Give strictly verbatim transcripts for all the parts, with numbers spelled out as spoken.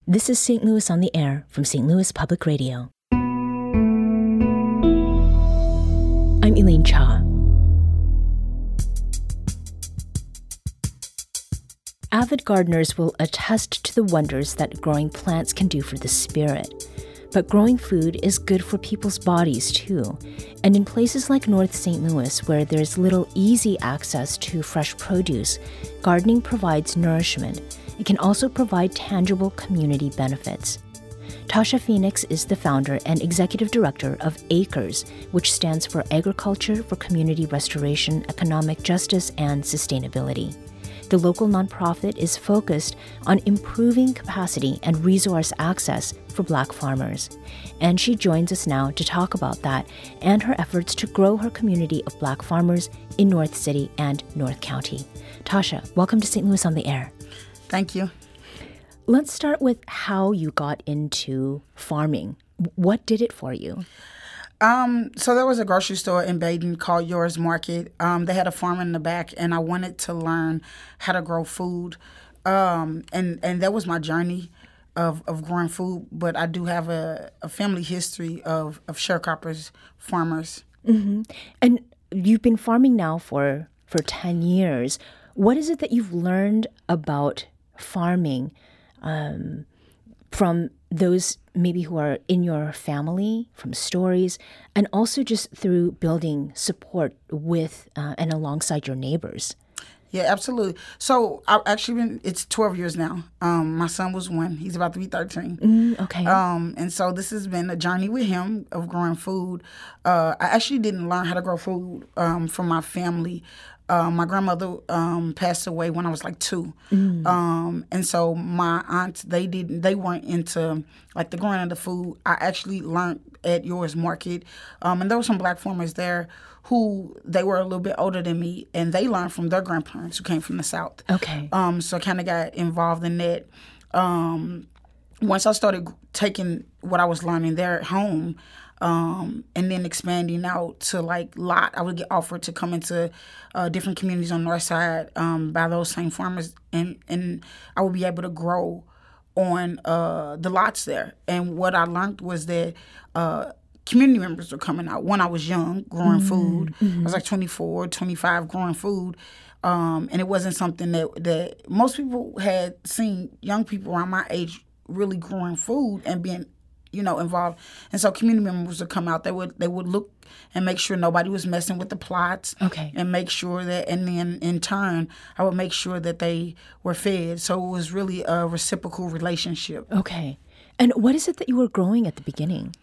This is Saint Louis on the Air from Saint Louis Public Radio. I'm Elaine Cha. Avid gardeners will attest to the wonders that growing plants can do for the spirit. But growing food is good for people's bodies too. And in places like North Saint Louis, where there's little easy access to fresh produce, gardening provides nourishment. It can also provide tangible community benefits. Tasha Phoenix is the founder and executive director of ACRES, which stands for Agriculture for Community Restoration, Economic Justice, and Sustainability. The local nonprofit is focused on improving capacity and resource access for Black farmers. And she joins us now to talk about that and her efforts to grow her community of Black farmers in North City and North County. Tasha, welcome to Saint Louis on the Air. Thank you. Let's start with how you got into farming. What did it for you? Um, so there was a grocery store in Baden called Yours Market. Um, they had a farm in the back, and I wanted to learn how to grow food. Um, and, and that was my journey of, of growing food. But I do have a, a family history of, of sharecroppers, farmers. Mm-hmm. And you've been farming now for, for ten years. What is it that you've learned about farming um, from those maybe who are in your family, from stories, and also just through building support with uh, and alongside your neighbors? Yeah, absolutely. So I've actually been, it's twelve years now. Um, my son was one. He's about to be thirteen. Mm, okay. Um, and so this has been a journey with him of growing food. Uh, I actually didn't learn how to grow food um, from my family. Uh, my grandmother um, passed away when I was like two, mm. um, and so my aunts they didn't they weren't into like the growing of the food. I actually learned at Yours Market, um, and there were some Black farmers there who they were a little bit older than me, and they learned from their grandparents who came from the South. Okay. Um, so I kind of got involved in that. Um, once I started taking what I was learning there at home. Um, and then expanding out to like lot, I would get offered to come into uh, different communities on the North Side um, by those same farmers, and, and I would be able to grow on uh, the lots there. And what I learned was that uh, community members were coming out. When I was young, growing mm-hmm. food, mm-hmm. I was like twenty-four, twenty-five, growing food. Um, and it wasn't something that, that most people had seen young people around my age really growing food and being you know, involved. And so community members would come out. They would they would look and make sure nobody was messing with the plots. Okay. And make sure that, and then in turn, I would make sure that they were fed. So it was really a reciprocal relationship. Okay. And what is it that you were growing at the beginning?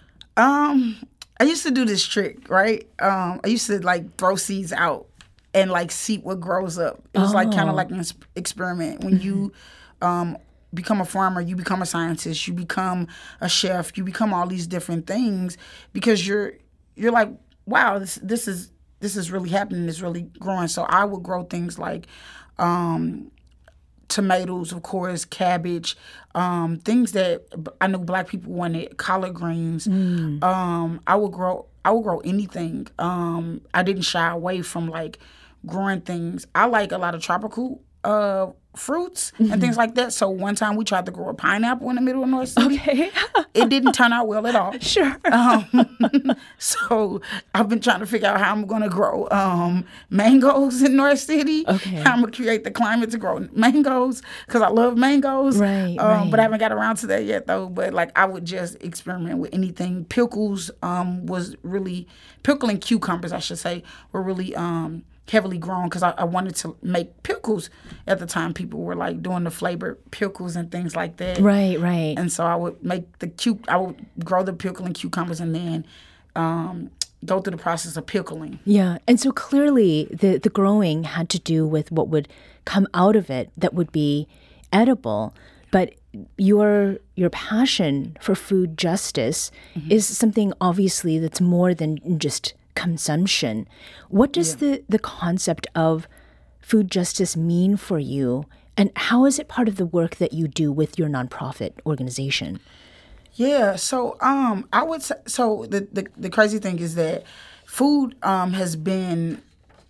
Um, I used to do this trick, right? Um, I used to like throw seeds out and like see what grows up. It was oh. like kind of like an experiment. When mm-hmm. you um become a farmer, you become a scientist, you become a chef, you become all these different things because you're you're like, wow, this this is this is really happening, it's really growing. So I would grow things like um, tomatoes, of course, cabbage, um, things that I know Black people wanted, collard greens. Mm. Um, I would grow I would grow anything. Um, I didn't shy away from like growing things. I like a lot of tropical uh fruits mm-hmm. and things like that. So one time we tried to grow a pineapple in the middle of North City. Okay. It didn't turn out well at all. Sure. Um, so I've been trying to figure out how I'm going to grow um, mangoes in North City. Okay. How I'm going to create the climate to grow mangoes because I love mangoes. Right, um, right. But I haven't got around to that yet though. But like I would just experiment with anything. Pickles um, was really, pickling cucumbers I should say, were really um, heavily grown because I, I wanted to make pickles. At the time, people were like doing the flavored pickles and things like that. Right, right. And so I would make the cu- I would grow the pickle and cucumbers and then um, go through the process of pickling. Yeah, and so clearly the the growing had to do with what would come out of it that would be edible, but your your passion for food justice mm-hmm. is something obviously that's more than just consumption. What does yeah. the, the concept of food justice mean for you, and how is it part of the work that you do with your nonprofit organization? Yeah, so um, I would say, so the, the, the crazy thing is that food um, has been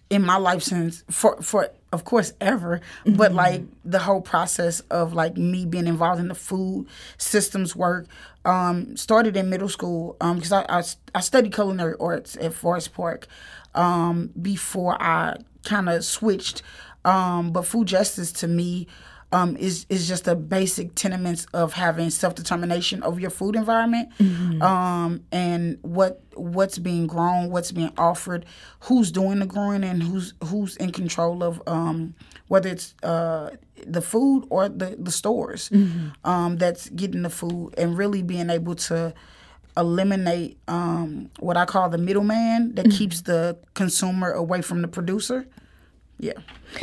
in my life since for for of course ever, mm-hmm. but like the whole process of like me being involved in the food systems work um, started in middle school because um, I, I I studied culinary arts at Forest Park um, before I kind of switched. Um, but food justice to me um, is is just the basic tenements of having self-determination over your food environment, mm-hmm. um, and what what's being grown, what's being offered, who's doing the growing, and who's who's in control of um, whether it's uh, the food or the the stores mm-hmm. um, that's getting the food, and really being able to eliminate um, what I call the middleman that mm-hmm. keeps the consumer away from the producer. Yeah.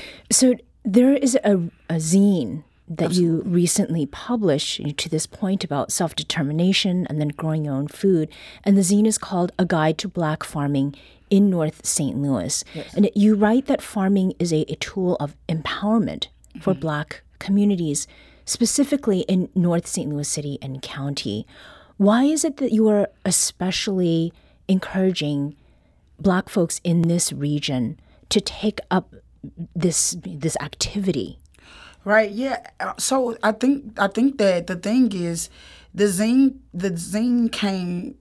So there is a, a zine that Absolutely. You recently published to this point about self-determination and then growing your own food. And the zine is called A Guide to Black Farming in North Saint Louis. Yes. And it, you write that farming is a, a tool of empowerment mm-hmm. for Black communities, specifically in North Saint Louis City and County. Why is it that you are especially encouraging Black folks in this region to take up this this activity? Right. Yeah. So I think I think that the thing is, the zine the zine came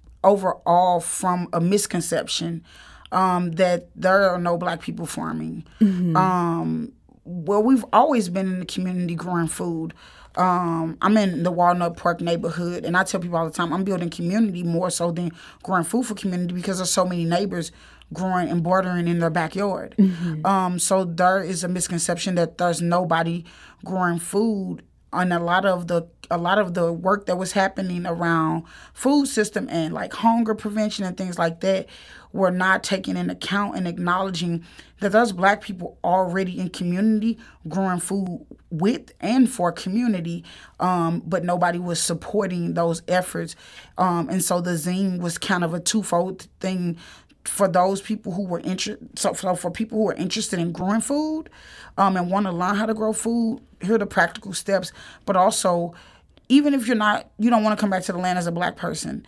overall from a misconception um, that there are no Black people farming. Mm-hmm. Um, well, we've always been in the community growing food. Um, I'm in the Walnut Park neighborhood, and I tell people all the time, I'm building community more so than growing food for community because there's so many neighbors growing and bordering in their backyard. Mm-hmm. Um, so there is a misconception that there's nobody growing food, and a lot of the a lot of the work that was happening around food system and like hunger prevention and things like that were not taking into account and acknowledging that there's Black people already in community growing food with and for community, um, but nobody was supporting those efforts. Um, and so the zine was kind of a twofold thing for those people who were interested. So, so for people who are interested in growing food um, and want to learn how to grow food, here are the practical steps. But also, even if you're not, you don't want to come back to the land as a Black person,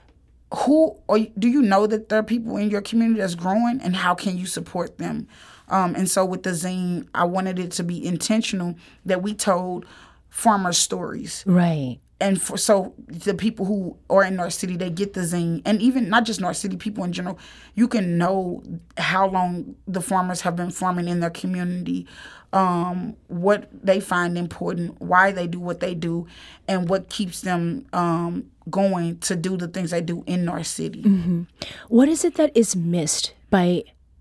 who or do you know that there are people in your community that's growing, and how can you support them? Um, and so with the zine, I wanted it to be intentional that we told farmer stories. Right. And for, so the people who are in North City, they get the zine. And even not just North City, people in general, you can know how long the farmers have been farming in their community, um, what they find important, why they do what they do, and what keeps them um, going to do the things they do in North City. Mm-hmm. What is it that is missed by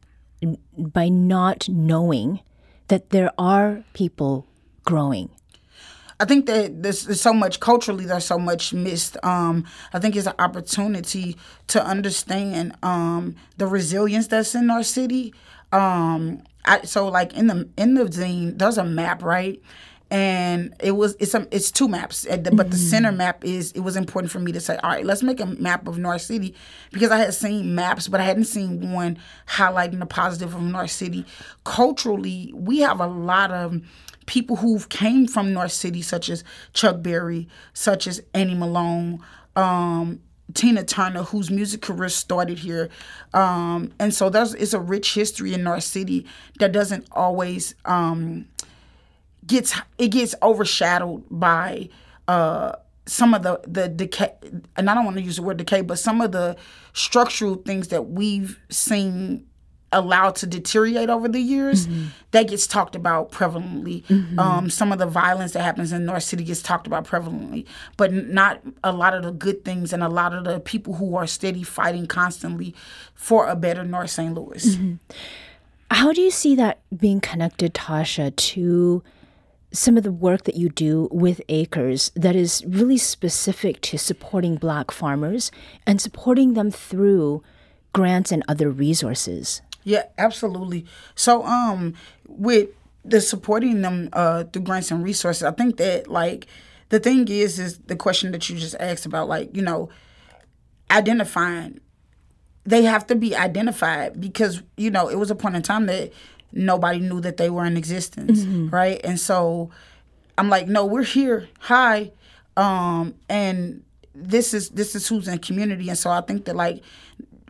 by not knowing that there are people growing? I think that there's, there's so much culturally, there's so much missed. Um, I think it's an opportunity to understand um, the resilience that's in our city. Um, I, so, like in the in the zine, there's a map, right? And it was it's a, it's two maps, but mm-hmm. the center map is it was important for me to say, all right, let's make a map of North City, because I had seen maps, but I hadn't seen one highlighting the positive of North City. Culturally, we have a lot of people who came from North City, such as Chuck Berry, such as Annie Malone, um, Tina Turner, whose music career started here. Um, and so there's it's a rich history in North City that doesn't always um, gets it gets overshadowed by uh, some of the, the decay, and I don't want to use the word decay, but some of the structural things that we've seen allowed to deteriorate over the years, mm-hmm. that gets talked about prevalently. Mm-hmm. Um, some of the violence that happens in North City gets talked about prevalently, but not a lot of the good things and a lot of the people who are steady fighting constantly for a better North Saint Louis. Mm-hmm. How do you see that being connected, Tasha, to some of the work that you do with Acres that is really specific to supporting Black farmers and supporting them through grants and other resources? Yeah, absolutely. So um, with the supporting them uh, through grants and resources, I think that, like, the thing is, is the question that you just asked about, like, you know, identifying. They have to be identified because, you know, it was a point in time that nobody knew that they were in existence, mm-hmm. right? And so I'm like, no, we're here. Hi. Um, and this is this is who's in community. And so I think that, like,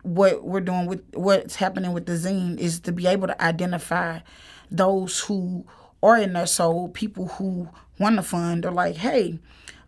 what we're doing with what's happening with the zine is to be able to identify those who are in their soul, people who want to fund, or like, hey,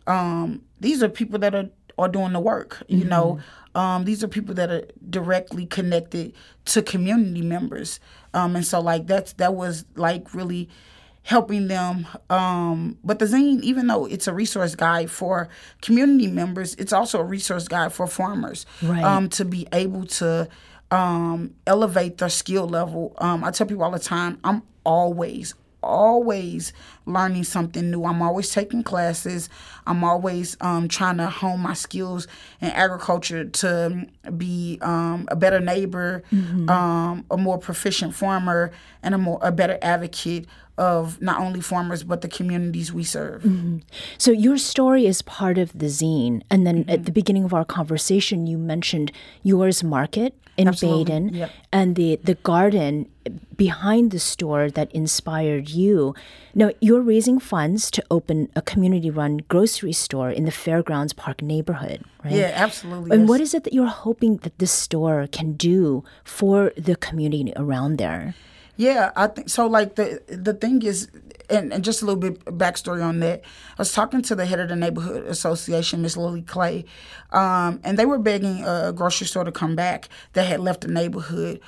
um, these are people that are, are doing the work, you mm-hmm. know. Um, these are people that are directly connected to community members. Um, and so, like, that's that was, like, really helping them. Um, but the zine, even though it's a resource guide for community members, it's also a resource guide for farmers, right. um, to be able to um, elevate their skill level. Um, I tell people all the time, I'm always, always learning something new. I'm always taking classes. I'm always um, trying to hone my skills in agriculture to be um, a better neighbor, mm-hmm. um, a more proficient farmer, and a more a better advocate of not only farmers but the communities we serve. Mm-hmm. So your story is part of the zine, and then mm-hmm. at the beginning of our conversation, you mentioned yours market in Absolutely. Baden, yep. and the the garden behind the store that inspired you. Now, you're raising funds to open a community-run grocery store in the Fairgrounds Park neighborhood, right? Yeah, absolutely. And yes. what is it that you're hoping that this store can do for the community around there? Yeah, I think so. Like the the thing is, and, and just a little bit backstory on that. I was talking to the head of the neighborhood association, Miss Lily Clay, um, and they were begging a grocery store to come back that had left the neighborhood.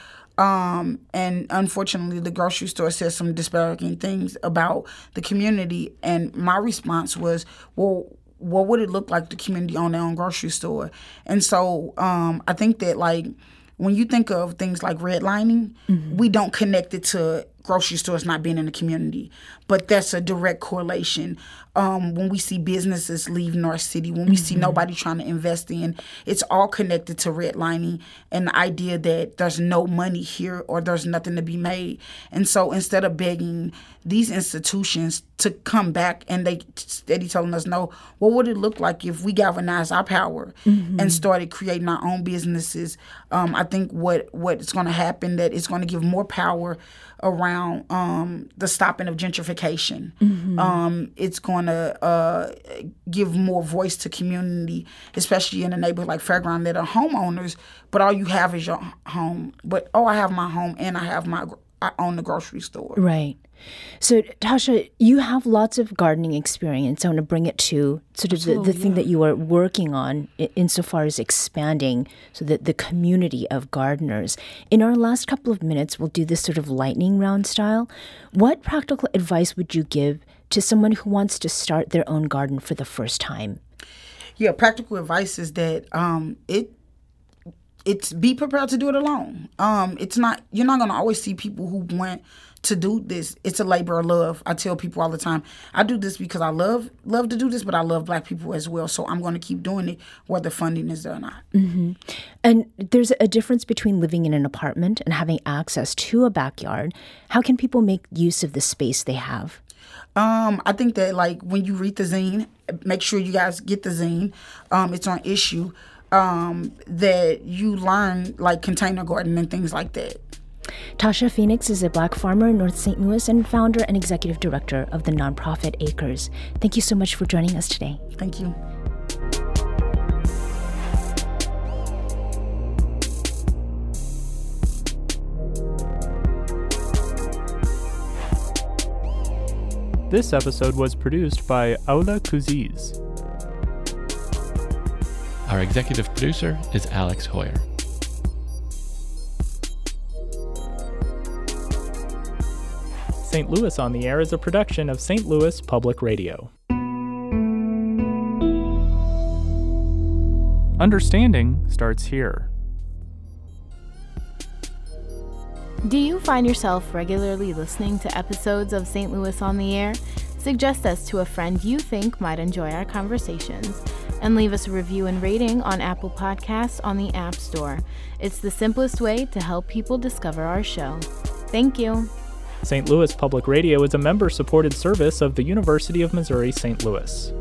Um, and unfortunately, the grocery store said some disparaging things about the community. And my response was, well, what would it look like the community own their own grocery store? And so um, I think that, like, when you think of things like redlining, mm-hmm. we don't connect it to grocery stores not being in the community. But that's a direct correlation. Um, when we see businesses leave North City, when we mm-hmm. see nobody trying to invest in, it's all connected to redlining and the idea that there's no money here or there's nothing to be made. And so instead of begging these institutions to come back and they steady telling us no, what would it look like if we galvanized our power mm-hmm. and started creating our own businesses? Um, I think what what's going to happen, that it's going to give more power around um, the stopping of gentrification. Mm-hmm. Um, it's going to uh, give more voice to community, especially in a neighborhood like Fairground that are homeowners, but all you have is your home. But, oh, I have my home and I have my, I own the grocery store. Right. So, Tasha, you have lots of gardening experience. I want to bring it to sort of the, the thing yeah. that you are working on insofar as expanding so that the community of gardeners. In our last couple of minutes, we'll do this sort of lightning round style. What practical advice would you give to someone who wants to start their own garden for the first time? Yeah, practical advice is that um, it it's be prepared to do it alone. Um, it's not you're not going to always see people who want to do this. It's a labor of love. I tell people all the time, I do this because I love love to do this, but I love Black people as well. So I'm going to keep doing it whether funding is there or not. Mm-hmm. And there's a difference between living in an apartment and having access to a backyard. How can people make use of the space they have? Um, I think that, like, when you read the zine, make sure you guys get the zine. Um, it's on issue. Um, that you learn, like, container gardening and things like that. Tasha Phoenix is a Black farmer in North Saint Louis and founder and executive director of the nonprofit Acres. Thank you so much for joining us today. Thank you. This episode was produced by Aula Kuziz. Our executive producer is Alex Hoyer. Saint Louis on the Air is a production of Saint Louis Public Radio. Understanding starts here. Do you find yourself regularly listening to episodes of Saint Louis on the Air? Suggest us to a friend you think might enjoy our conversations, and leave us a review and rating on Apple Podcasts on the App Store. It's the simplest way to help people discover our show. Thank you. Saint Louis Public Radio is a member-supported service of the University of Missouri Saint Louis.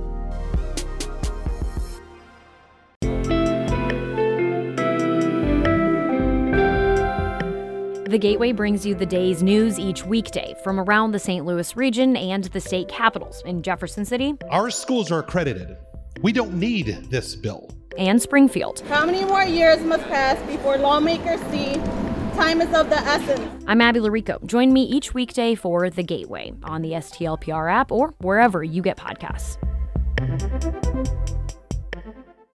The Gateway brings you the day's news each weekday from around the Saint Louis region and the state capitals in Jefferson City. Our schools are accredited. We don't need this bill. and Springfield. How many more years must pass before lawmakers see time is of the essence? I'm Abby Larico. Join me each weekday for The Gateway on the S T L P R app or wherever you get podcasts.